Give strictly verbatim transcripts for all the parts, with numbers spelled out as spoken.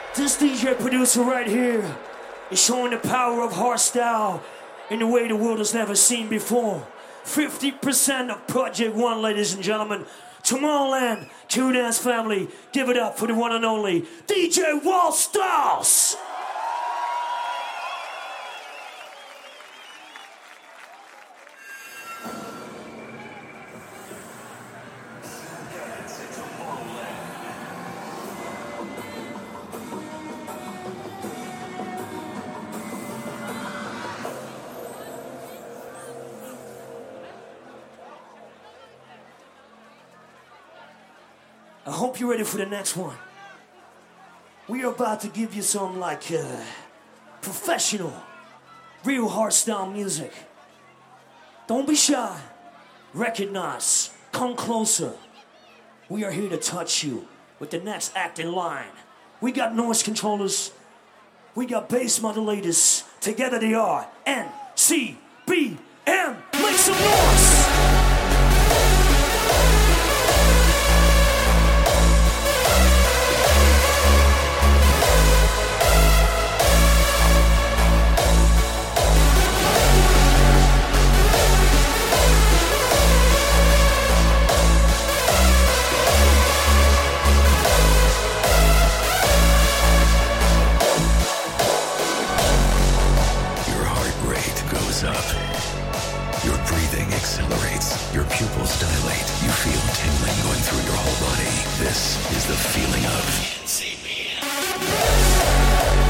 This D J producer right here is showing the power of hardstyle in a way the world has never seen before. fifty percent of Project One, ladies and gentlemen. Tomorrowland, Q-Dance family, give it up for the one and only D J Walt Styles. I hope you're ready for the next one. We are about to give you some like uh, professional, real hardstyle music. Don't be shy. Recognize. Come closer. We are here to touch you with the next act in line. We got noise controllers. We got bass modulators. Together they are N C B M. Make some noise! Accelerates, your pupils dilate, you feel tingling going through your whole body. This is the feeling of N C B M.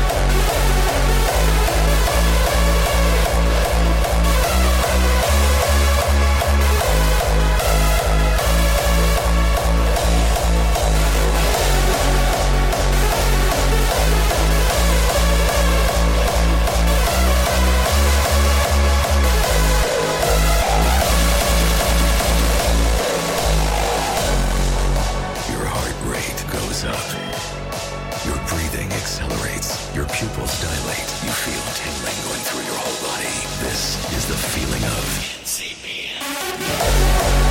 Your pupils dilate. You feel tingling going through your whole body. This is the feeling of N C B M.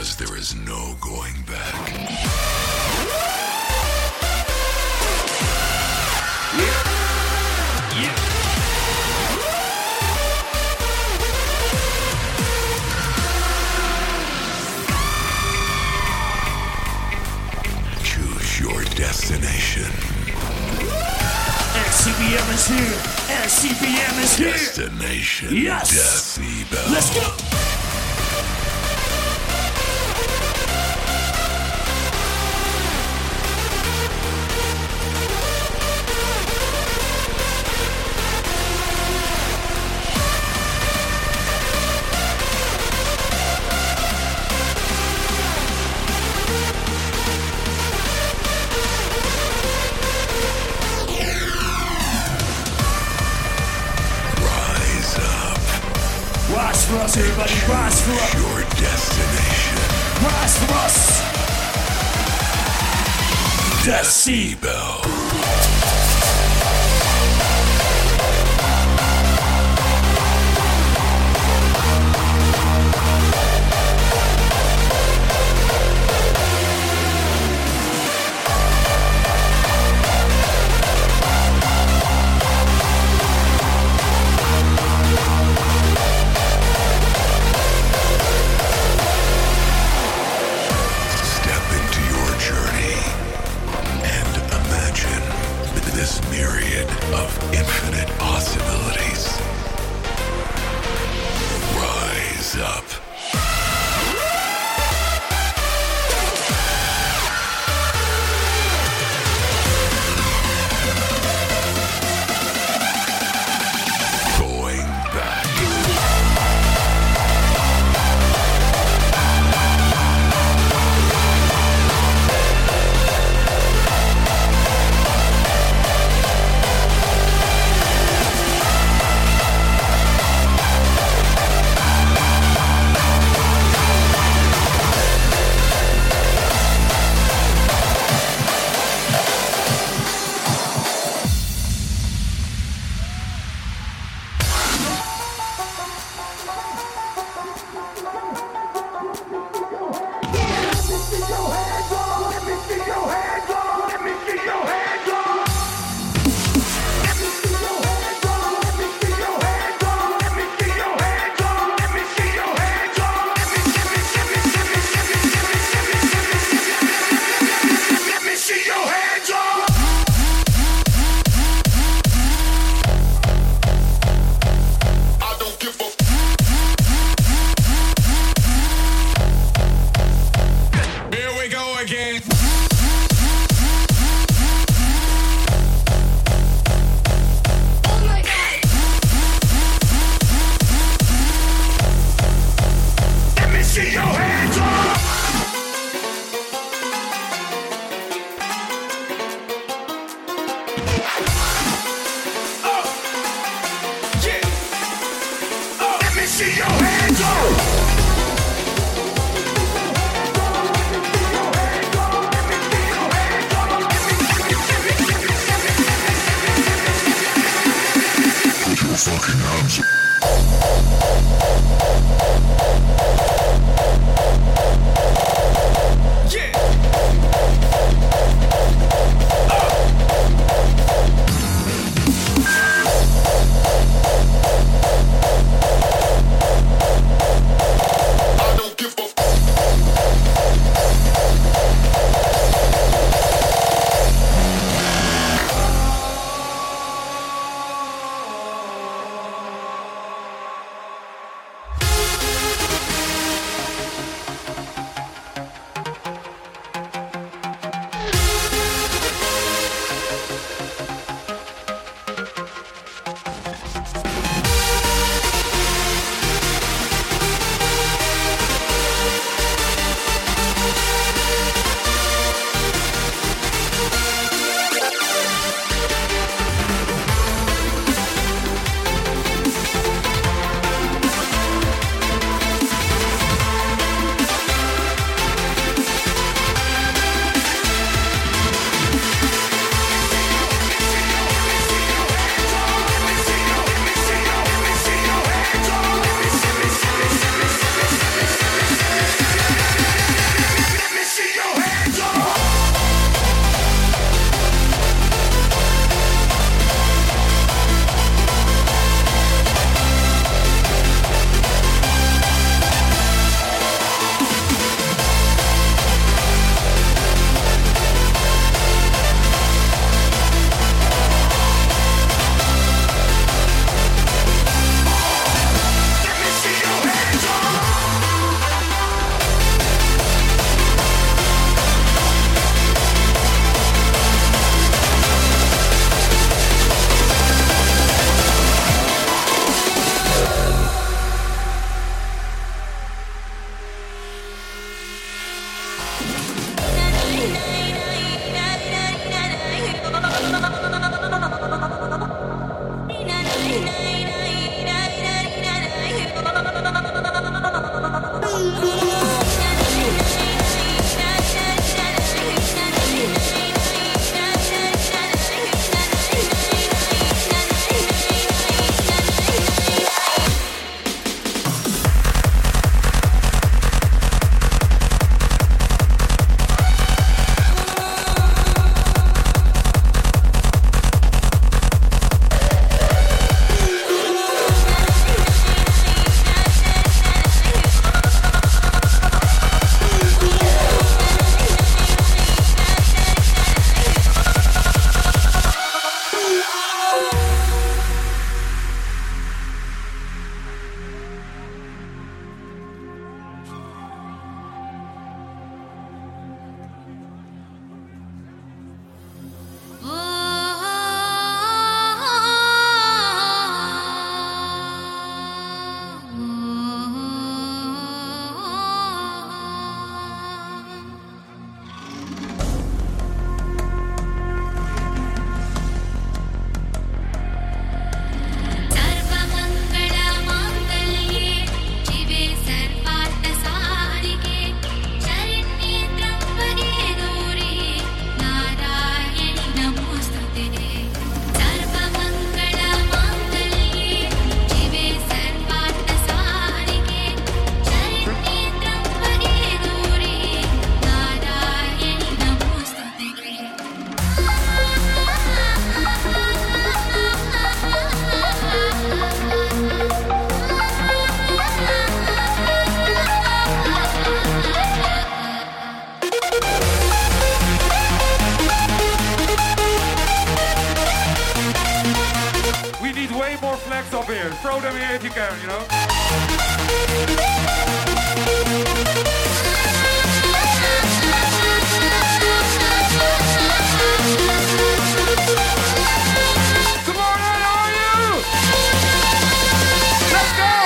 because there is no going back. Yeah. Yeah. Choose your destination. N C B M is here. N C B M is here. Destination Yes. Decibel. Let's go. Rise for us, everybody, rise for us. Your destination. Rise for us. Decibel. Myriad of infinite possibilities. Rise up. Going back. you can, you know? Come on in, how are you? Let's go!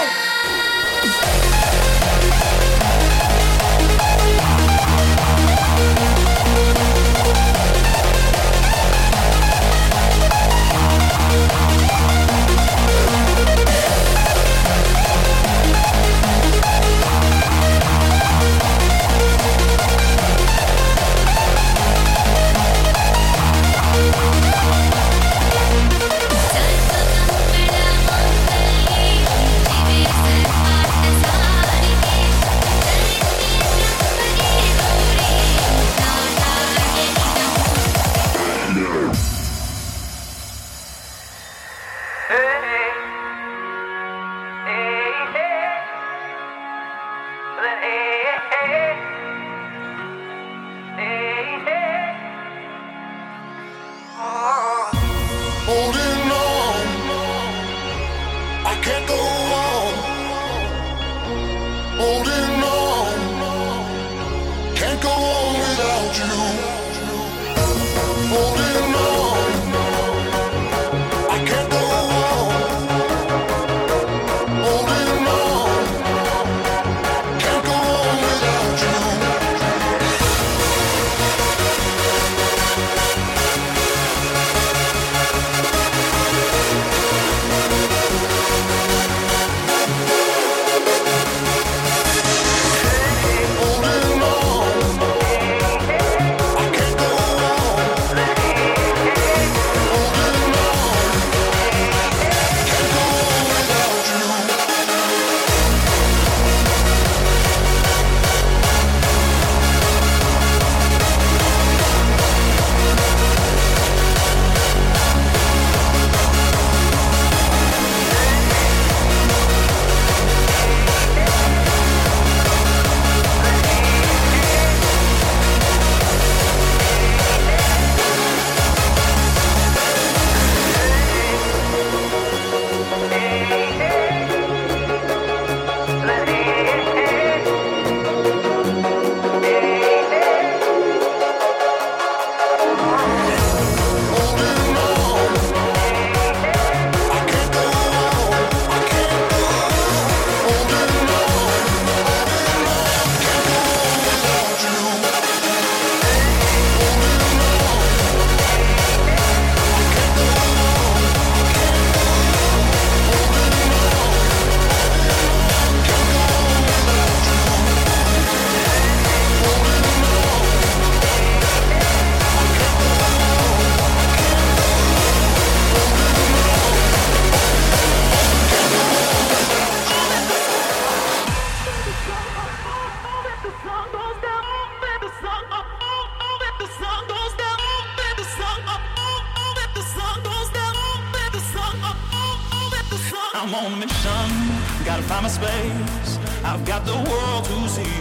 I'm on a mission, gotta find my space. I've got the world to see,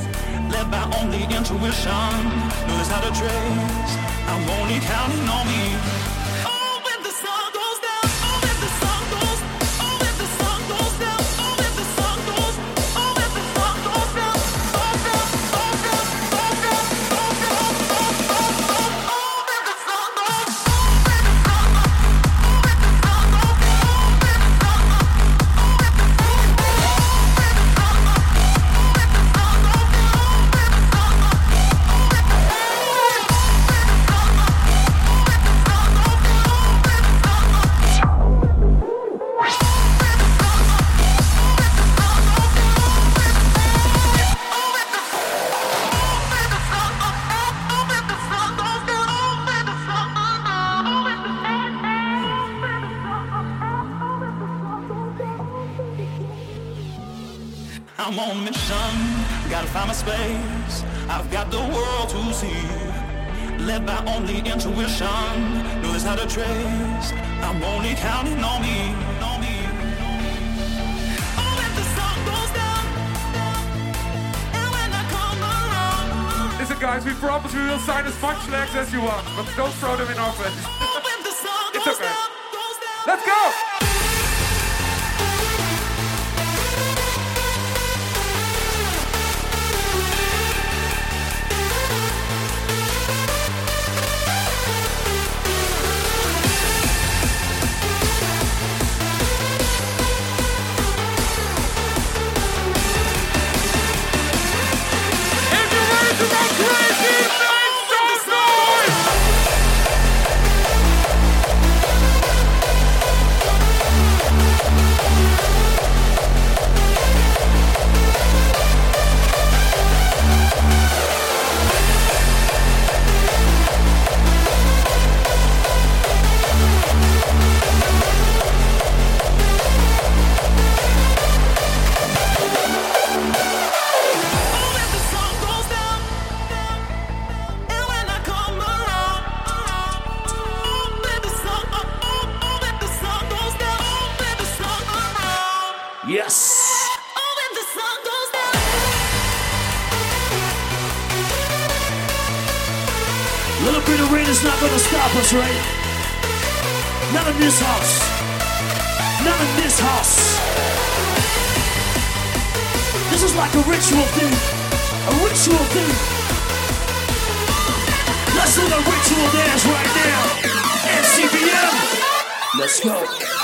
led by only intuition. No, there's not a trace. I'm only counting on me. Oh, when the sun goes down. Oh, when the sun goes. Oh, when the sun goes down. Oh, when the sun goes. Oh, when the sun goes down. Oh, down, oh, down, oh, down, oh, down, oh, oh, oh, oh, when the sun goes. Oh, when the sun goes. Oh, when the sun goes. Oh, when the sun goes. I'm on a mission, gotta find my space. I've got the world to see, led by only intuition. No, there's not a trace. I'm only counting on me, on me. Oh, when the sun goes down, and when I come around. Listen, guys, we promise we will sign as much flags as you want, but don't throw them in our face. Oh, when the sun It's goes okay. down, goes down. Let's go! Yes. A little bit of rain is not gonna stop us, right? Not in this house. Not in this house. This is like a ritual thing. A ritual thing. Let's do the ritual dance right now. N C B M. Let's go.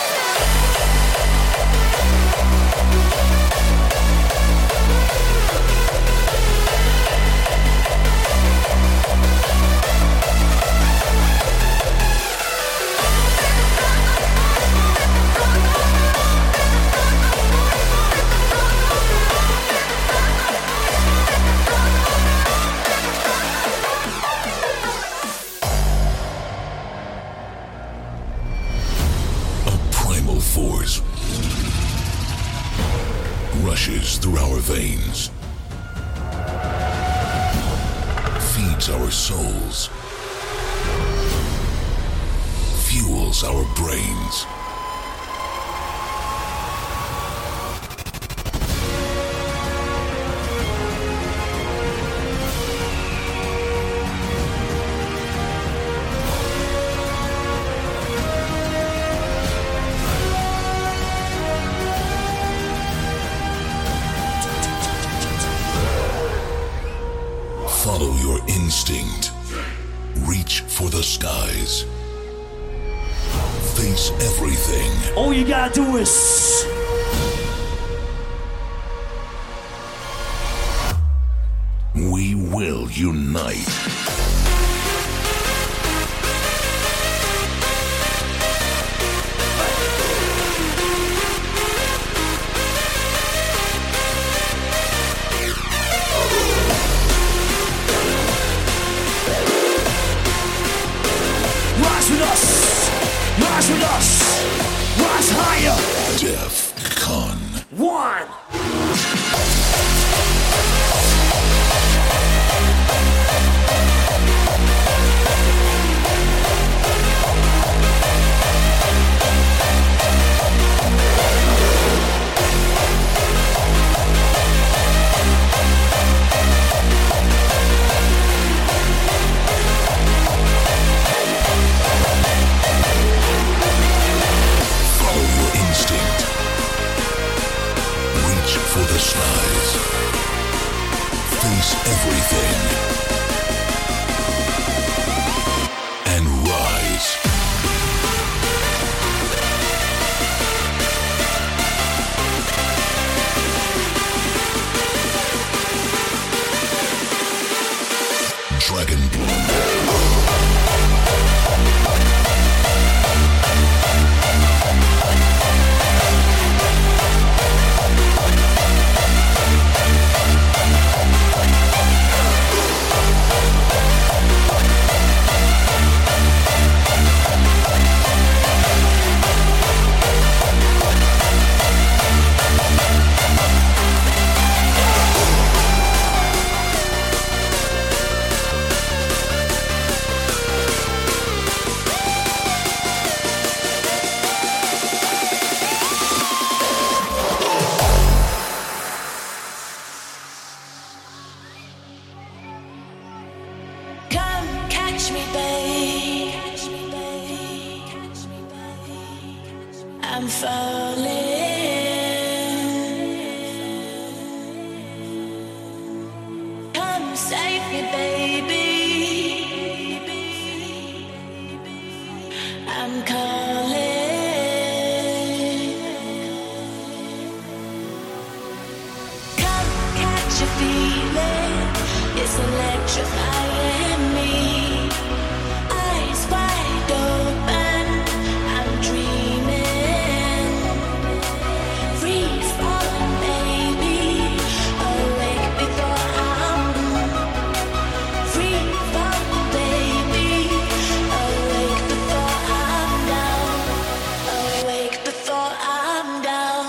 Force rushes through our veins, feeds our souls, fuels our brains. Follow your instinct. Reach for the skies. Face everything. All you gotta do is... We will unite. Rise with us! Rise with us! Rise higher! DEFCON one! for the skies. Face everything and rise. Dragon Bloom. I'm falling. Come save me, baby. I'm calling. Come catch a feeling. It's electrifying me. Eyes wide open. I'm dreaming. Free falling, baby. Awake before I'm free falling, baby. Awake before I'm down. Awake before I'm down.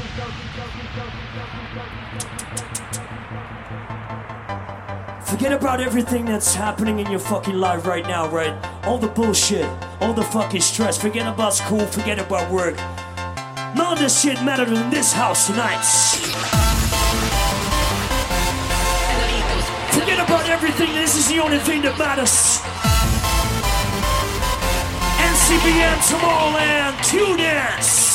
Forget about everything that's happening in your fucking life right now, right? All the bullshit, all the fucking stress. Forget about school, forget about work. None of this shit matters in this house tonight. Forget about everything, this is the only thing that matters. N C B M Tomorrowland, Q-Dance.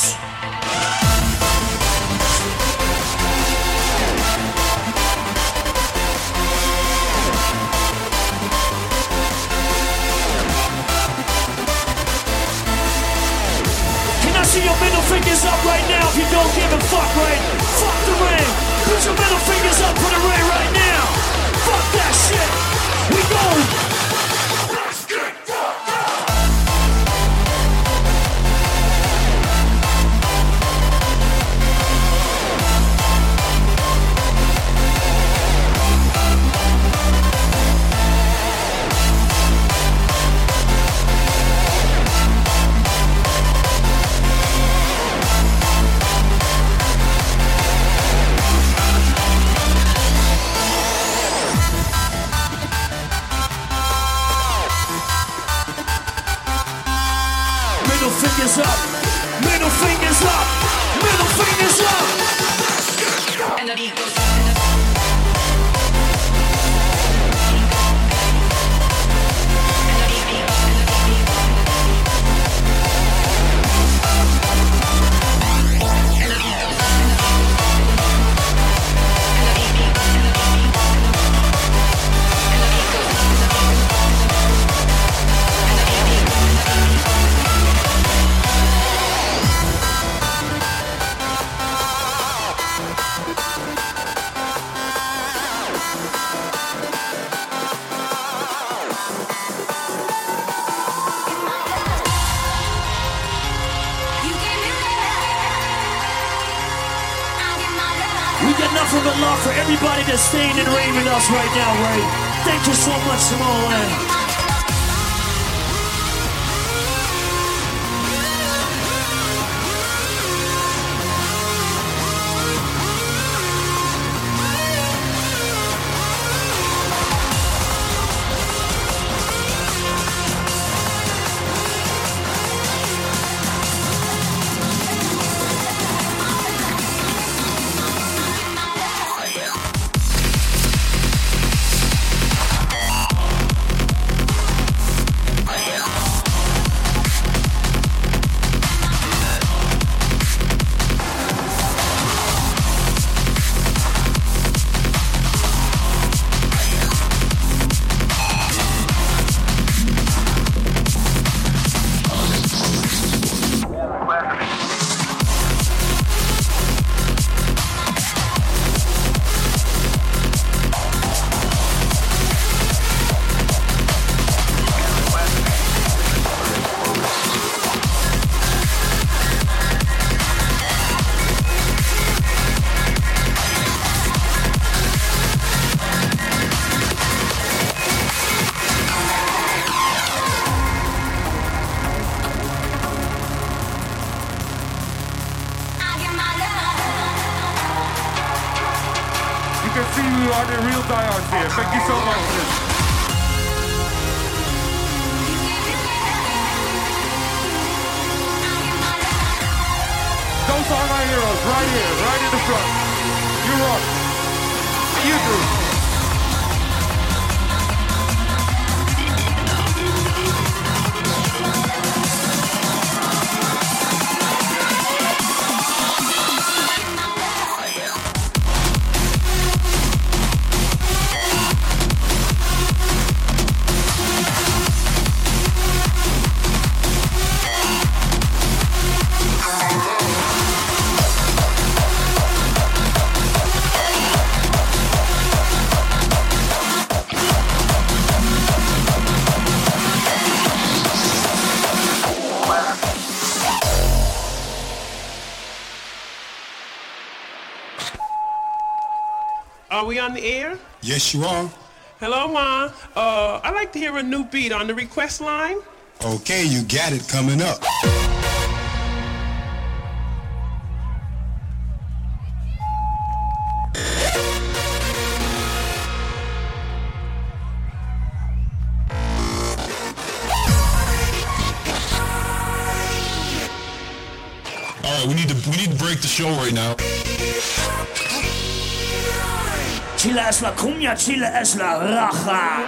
See your middle fingers up right now if you don't give a fuck, right? Fuck the rain. Put your middle fingers up for the rain right now. Fuck that shit. We go. Let's get fucked up. Fingers up, middle fingers up, middle fingers up. And the beat goes. Nothing but love for everybody that's staying and raving us right now, right? Thank you so much, Tomorrowland. Thank you so much. Those are my heroes, right here, right in the front. You rock. You do. Are we on the air? Yes, you are. Hello, Ma. Uh, I'd like to hear a new beat on the request line. Okay, you got it coming up. break the show right now. Chile es la cumbia, Chile es la raja.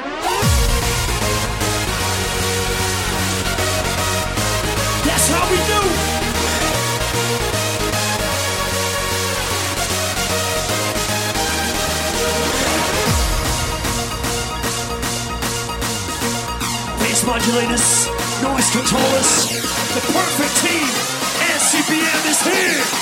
That's how we do. Bass modulators, noise controllers, the perfect team, and C P M is here.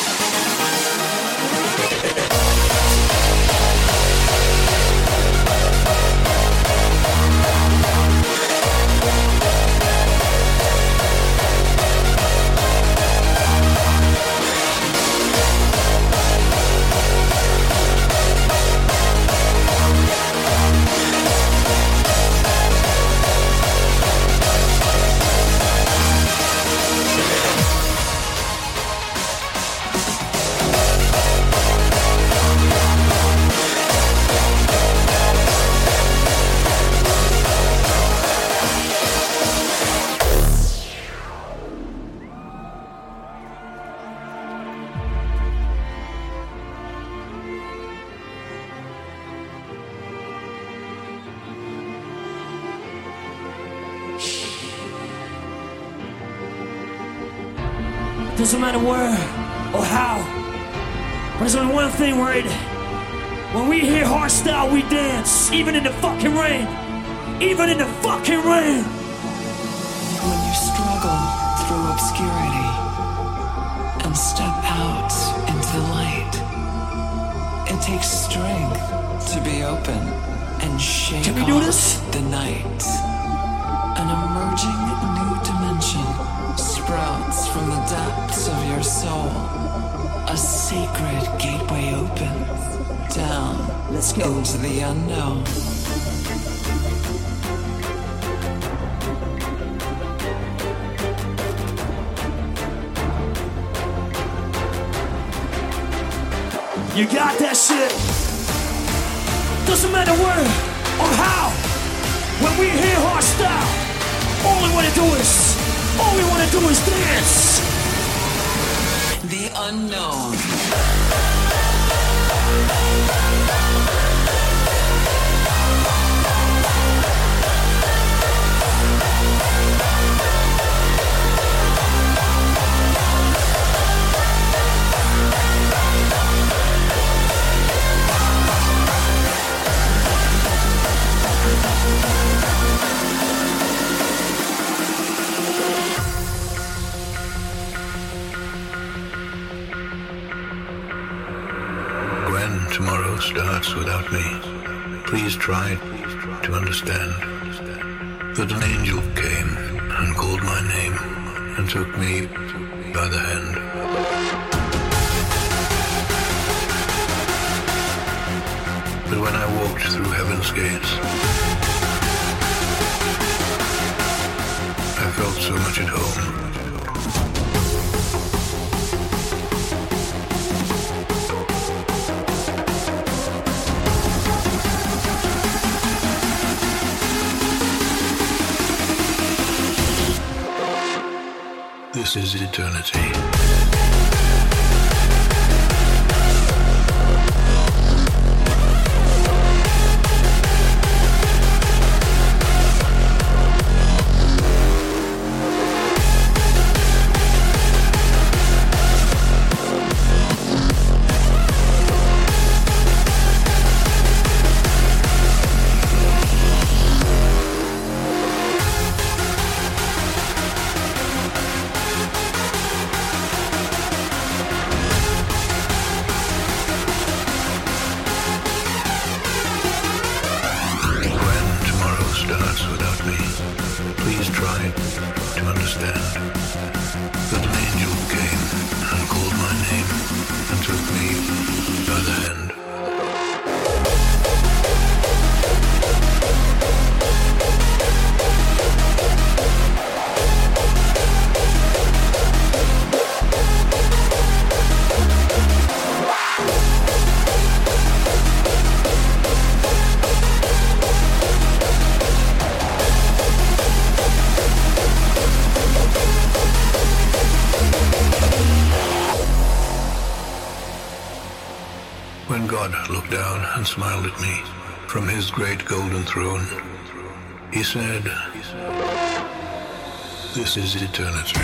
Doesn't matter where or how, but there's only one thing, right? When we hear hardstyle, we dance, even in the fucking rain. Even in the fucking rain. When you struggle through obscurity and step out into the light, it takes strength to be open and shake Can we do off this? the night. An emerging new dimension sprouts from the depths of your soul. A sacred gateway opens down Let's go. into the unknown. You got that shit. Doesn't matter where or how. When we hear hardstyle, all we wanna do is, all we wanna do is dance. The unknown. Tomorrow starts without me. Please try to understand that an angel came and called my name and took me by the hand. But when I walked through heaven's gates, I felt so much at home. This is eternity. when God looked down and smiled at me from his great golden throne, he said, "This is eternity."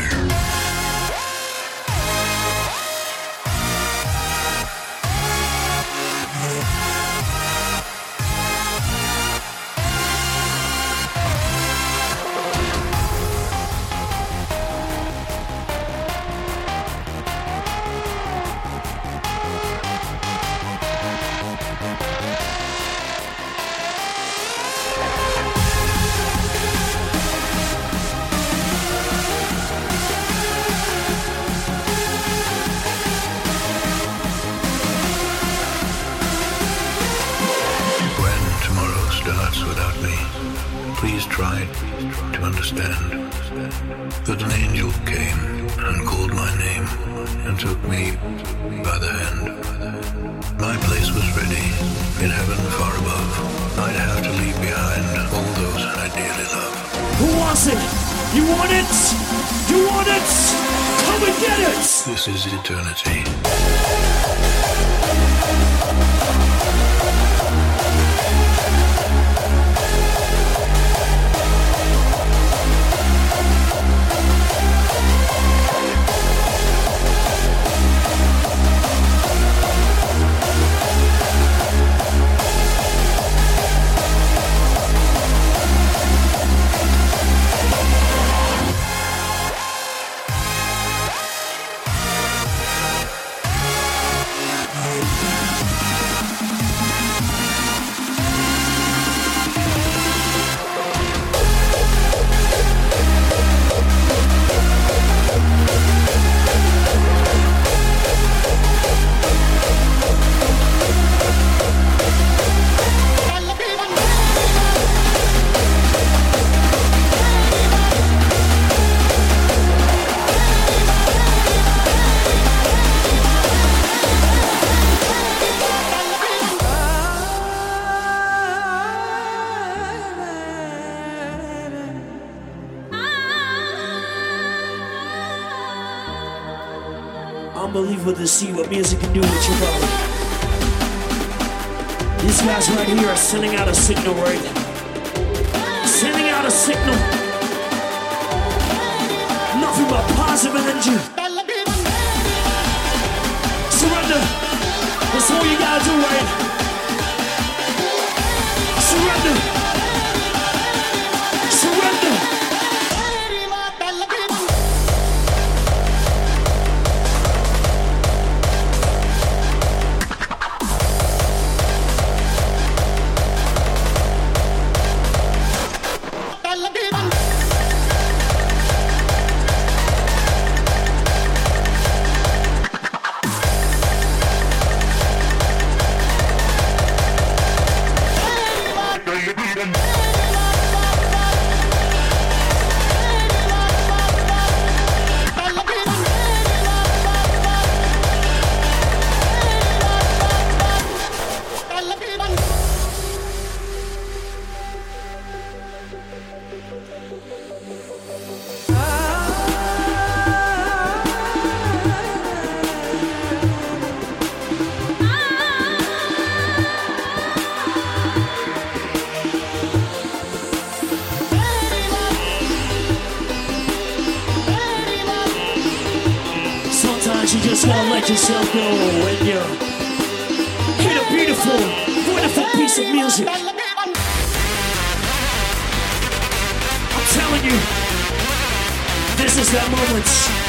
Please try to understand that an angel came and called my name and took me by the hand. My place was ready in heaven far above. I'd have to leave behind all those I dearly love. Who wants it? You want it? You want it? Come and get it! This is eternity. Unbelievable to see what music can do with your body. These guys right here are sending out a signal right now. Sending out a signal. Nothing but positive energy. Surrender. That's all you gotta do, right? Surrender. Surrender. You just gotta let yourself go when you hit a beautiful, wonderful piece of music. I'm telling you, this is that moment.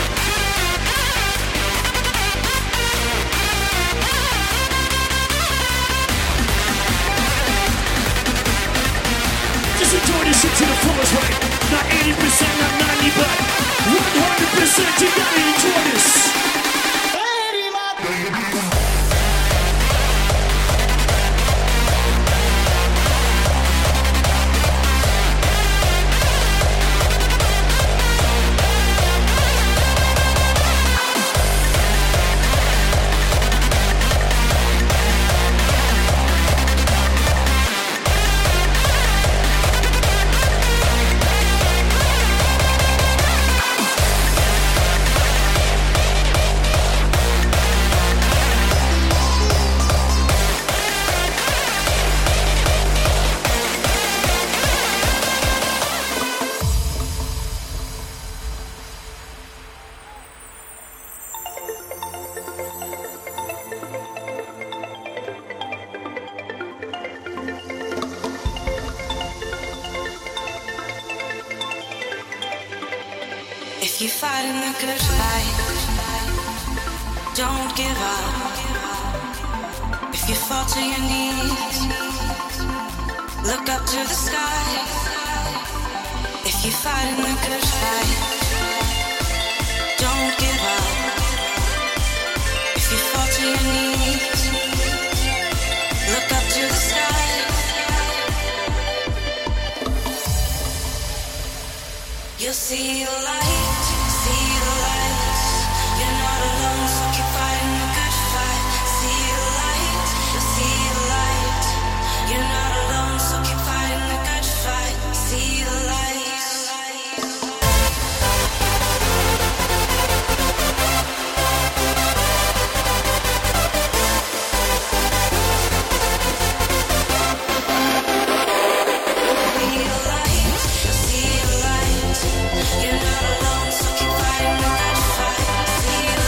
Just enjoy this shit to the fullest, right? Not eighty percent, not ninety, but one hundred percent. You gotta enjoy this. fighting the good fight, don't give up. If you fall to your knees, look up to the sky. If you're fighting the good fight, don't give up. If you fall to your knees, look up to the sky. You'll see the light, see the light. You're not alone, so keep fighting the good fight. See the light, you'll see the light. You're not alone, so keep fighting the good fight. See the light. You're not alone, so keep fighting the good fight. See the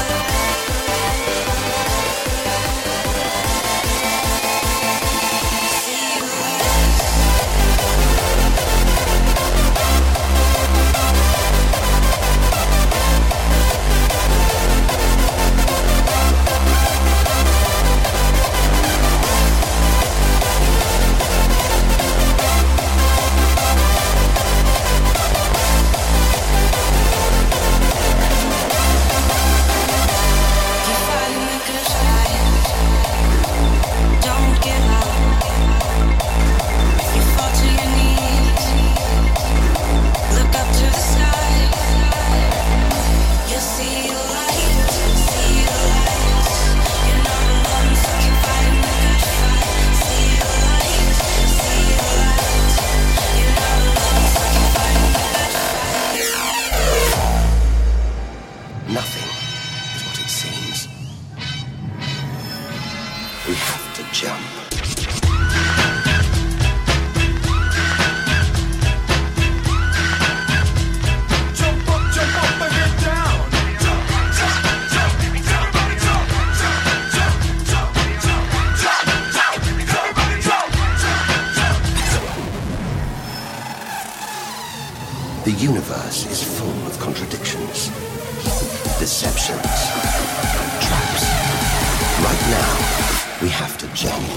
The universe is full of contradictions, deceptions, traps. Right now, we have to jump.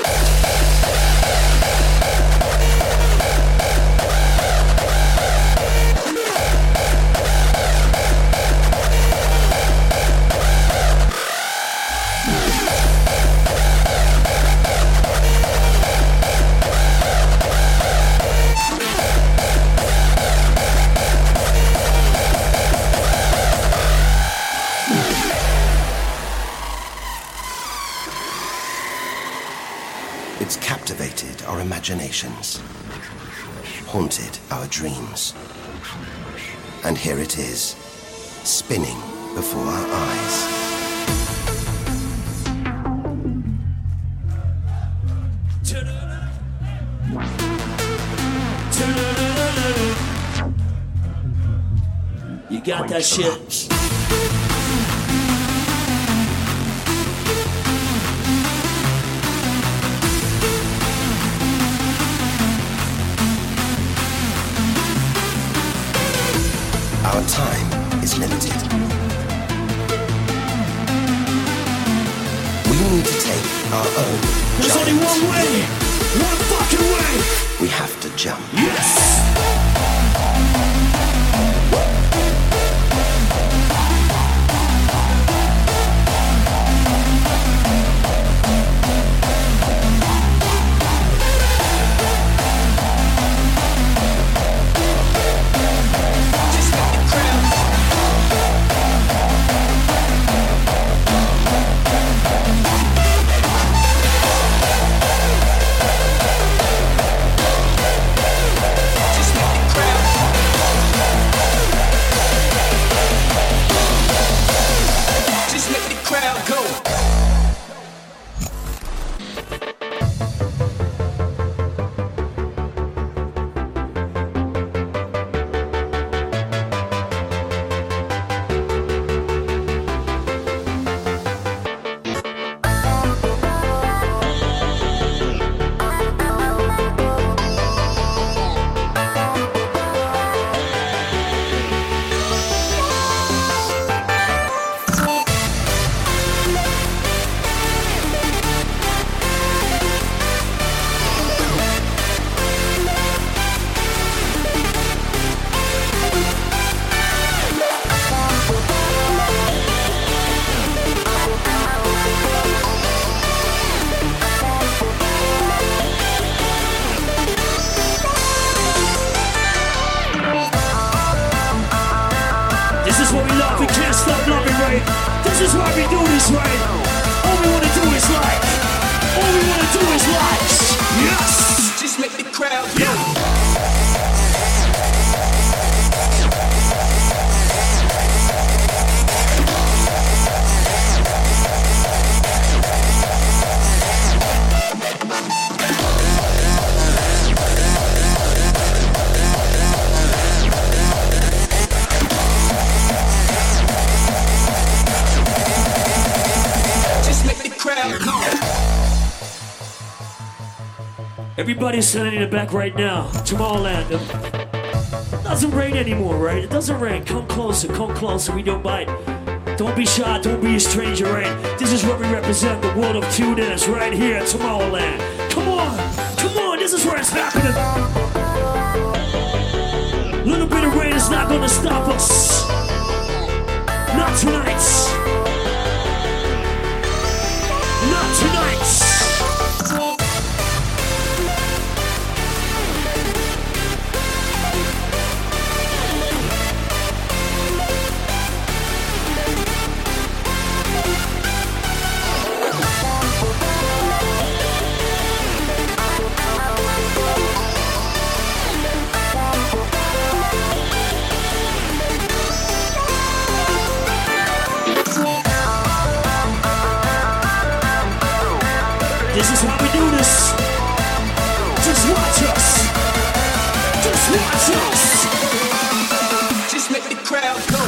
It's captivated our imaginations, haunted our dreams. And here it is, spinning before our eyes. You got that shit? Our time is limited. We need to take our own. There's only one way! One fucking way! We have to jump. Yes! Just make Everybody's standing in the back right now. Tomorrowland. It doesn't rain anymore, right? It doesn't rain. Come closer, come closer. We don't bite. Don't be shy, don't be a stranger, right? This is what we represent, the world of tune dance right here at Tomorrowland. Come on, come on, this is where it's happening. A little bit of rain is not gonna stop us. Not tonight. Not tonight. This is how we do this. Just watch us. Just watch us. Just make the crowd go.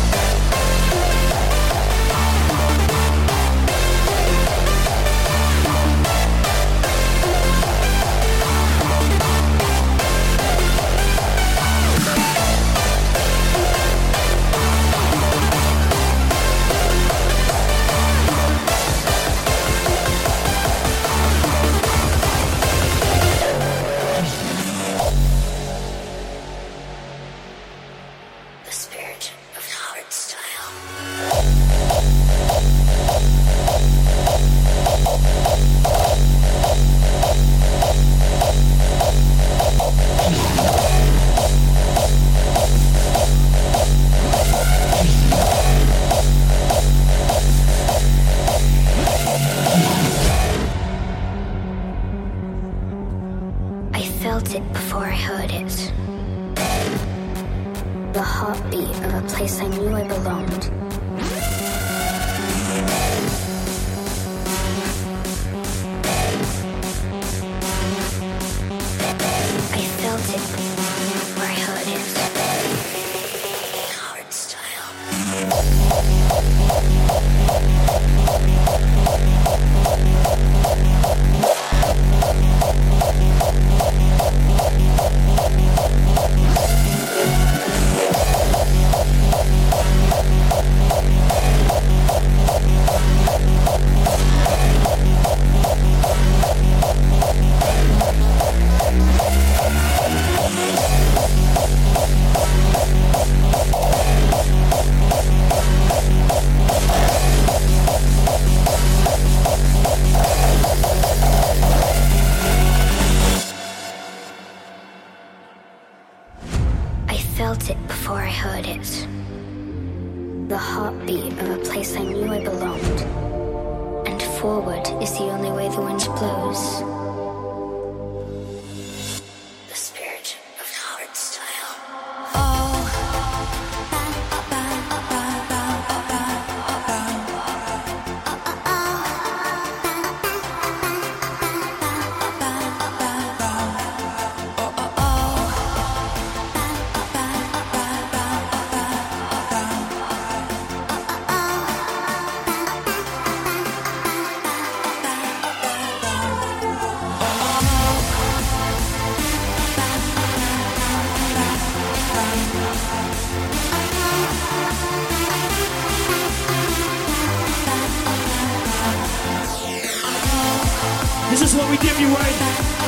This is what we give you, right?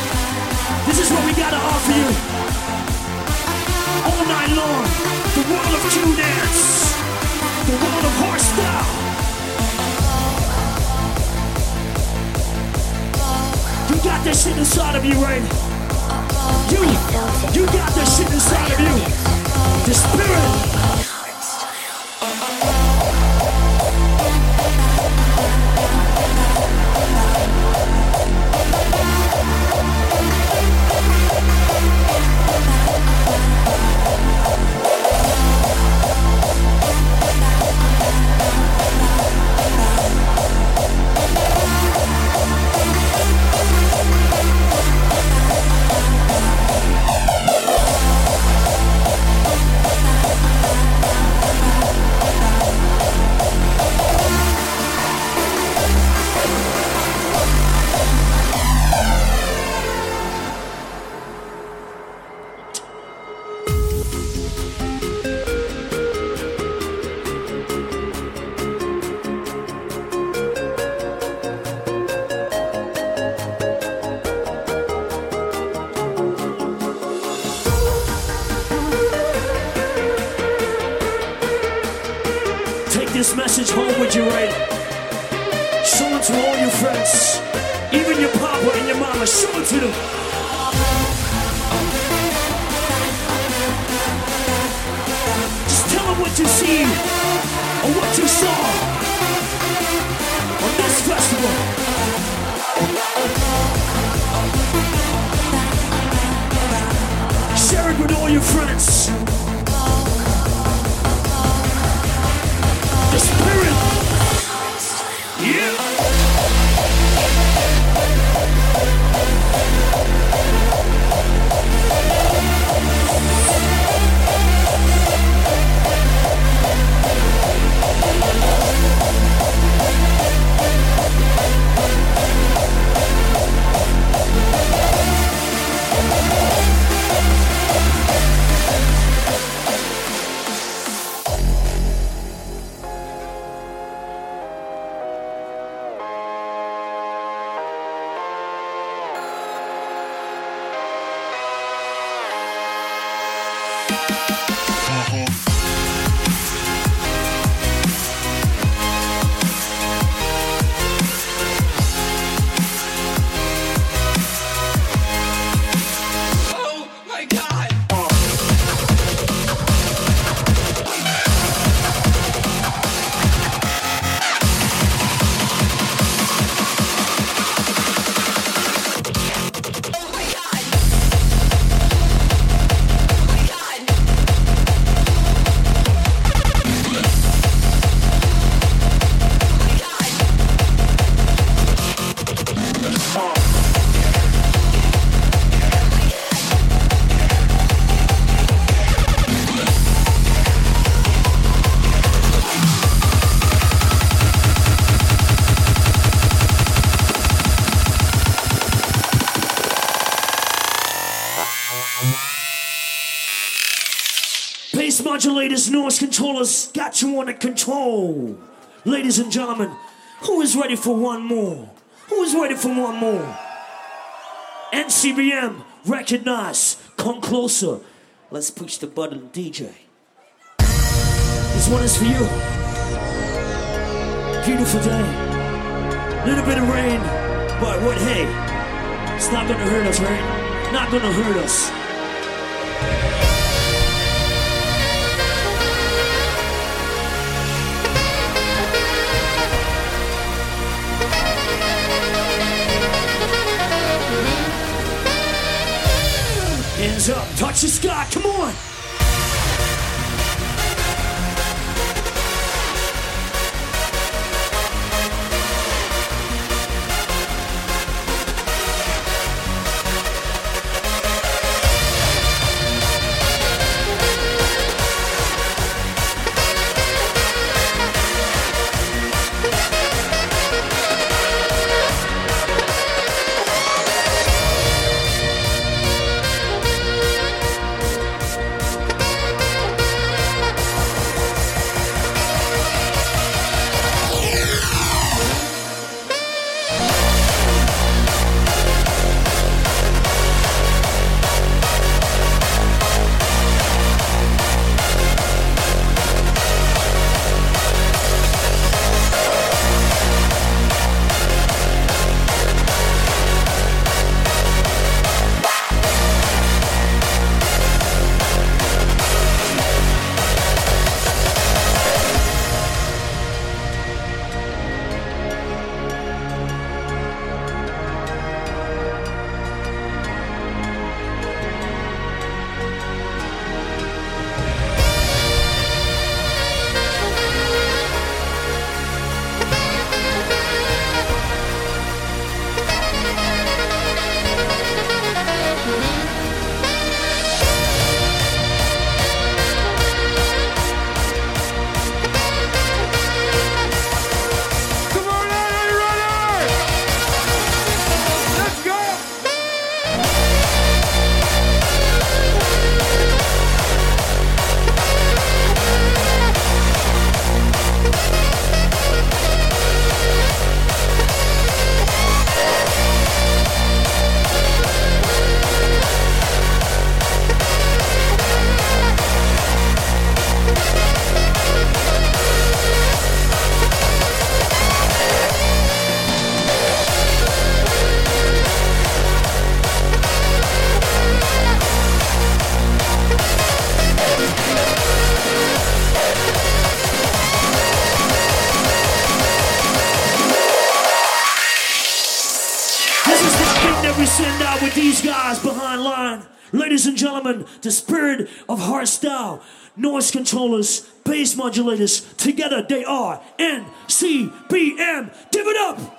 This is what we gotta offer you. All night long, the world of Q dance, the world of hardstyle. You got that shit inside of you, right? You, you got that shit inside of you. The spirit. message home with you, right? Show it to all your friends, even your papa and your mama. Show it to them. Just tell them what you see or what you saw on this festival. Share it with all your friends. The spirit. Yeah. Bass modulators, noise controllers, got you under control. Ladies and gentlemen, who is ready for one more? Who is ready for one more? N C B M, recognize, come closer. Let's push the button, D J. This one is for you. Beautiful day. Little bit of rain, but what, hey, it's not gonna hurt us, right? Not gonna hurt us. Hands up, touch the sky, come on! we send out with these guys behind line. Ladies and gentlemen, the spirit of hardstyle, noise controllers, bass modulators, together they are N C B M. Give it up!